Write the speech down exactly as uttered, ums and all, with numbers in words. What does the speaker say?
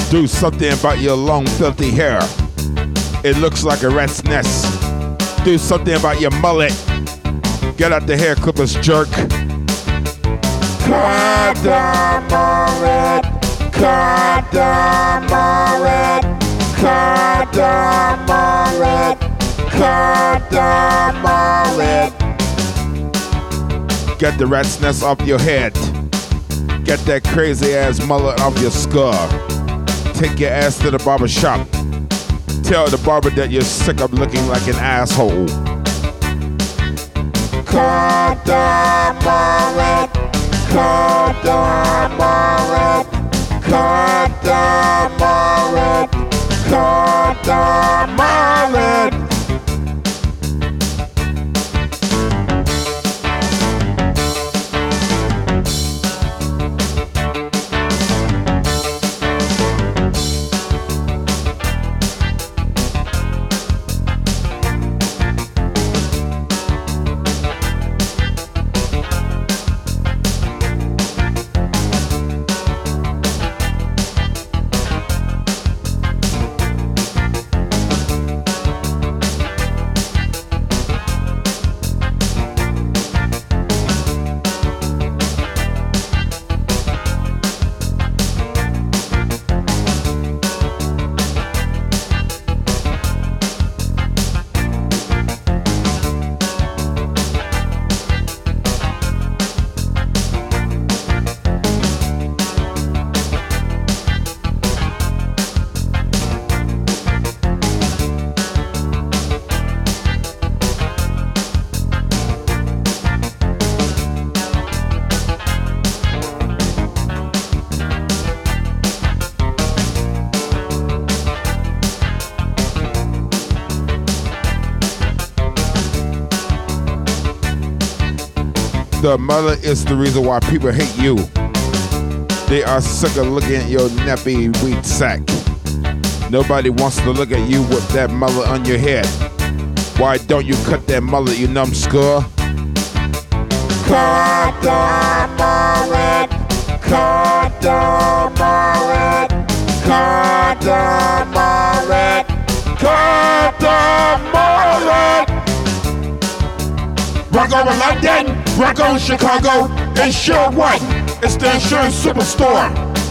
Do something about your long, filthy hair. It looks like a rat's nest. Do something about your mullet. Get out the hair clippers, jerk. Cut the mullet. Cut the mullet. Cut the mullet. Cut the mullet. Get the rat's nest off your head. Get that crazy ass mullet off your skull. Take your ass to the barber shop. Tell the barber that you're sick of looking like an asshole. Cut the mullet. Cut the mullet. Cut the mullet. Cut the mullet. The mullet is the reason why people hate you. They are sick of looking at your nappy wheat sack. Nobody wants to look at you with that mullet on your head. Why don't you cut that mullet, you numbskull? Cut the mullet. Cut the mullet. Cut the mullet. Cut the mullet. Rock over London, rock on Chicago, insure what? It's the insurance superstore.